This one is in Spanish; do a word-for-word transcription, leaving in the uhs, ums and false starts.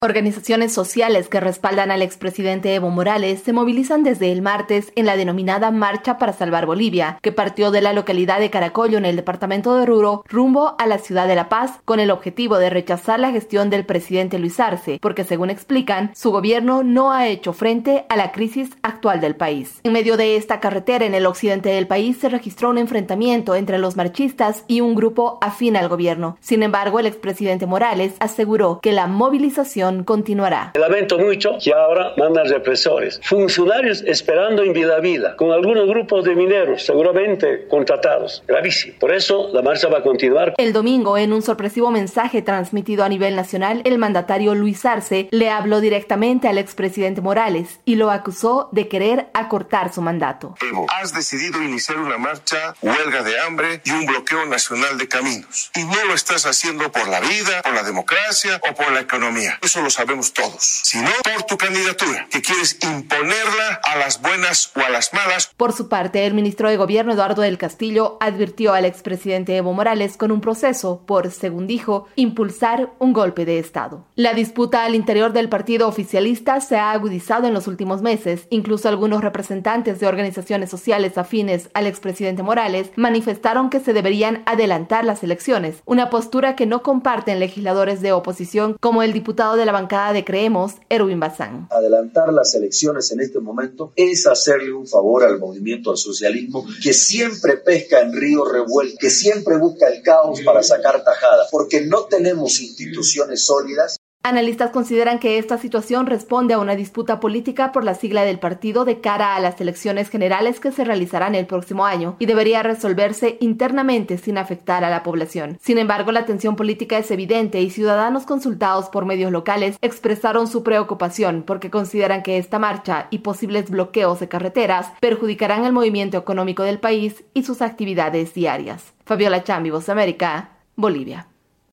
Organizaciones sociales que respaldan al expresidente Evo Morales se movilizan desde el martes en la denominada Marcha para Salvar Bolivia, que partió de la localidad de Caracollo en el departamento de Oruro rumbo a la ciudad de La Paz con el objetivo de rechazar la gestión del presidente Luis Arce, porque según explican, su gobierno no ha hecho frente a la crisis actual del país. En medio de esta carretera en el occidente del país se registró un enfrentamiento entre los marchistas y un grupo afín al gobierno. Sin embargo, el expresidente Morales aseguró que la movilización continuará. Lamento mucho que ahora mandan represores, funcionarios esperando en vida vida, con algunos grupos de mineros seguramente contratados. Gravísimo. Por eso la marcha va a continuar. El domingo, en un sorpresivo mensaje transmitido a nivel nacional, el mandatario Luis Arce le habló directamente al expresidente Morales y lo acusó de querer acortar su mandato. Evo, has decidido iniciar una marcha, huelga de hambre y un bloqueo nacional de caminos. Y no lo estás haciendo por la vida, por la democracia o por la economía. Eso lo sabemos todos, sino por tu candidatura, que quieres imponerla a las buenas o a las malas. Por su parte, el ministro de Gobierno Eduardo del Castillo advirtió al expresidente Evo Morales con un proceso por, según dijo, impulsar un golpe de Estado. La disputa al interior del partido oficialista se ha agudizado en los últimos meses. Incluso algunos representantes de organizaciones sociales afines al expresidente Morales manifestaron que se deberían adelantar las elecciones, una postura que no comparten legisladores de oposición como el diputado de la bancada de Creemos, Erwin Bazán. Adelantar las elecciones en este momento es hacerle un favor al movimiento al socialismo que siempre pesca en río revuelto, que siempre busca el caos para sacar tajada, porque no tenemos instituciones sólidas. Analistas consideran que esta situación responde a una disputa política por la sigla del partido de cara a las elecciones generales que se realizarán el próximo año y debería resolverse internamente sin afectar a la población. Sin embargo, la tensión política es evidente y ciudadanos consultados por medios locales expresaron su preocupación porque consideran que esta marcha y posibles bloqueos de carreteras perjudicarán el movimiento económico del país y sus actividades diarias. Fabiola Chambi, Voz de América, Bolivia.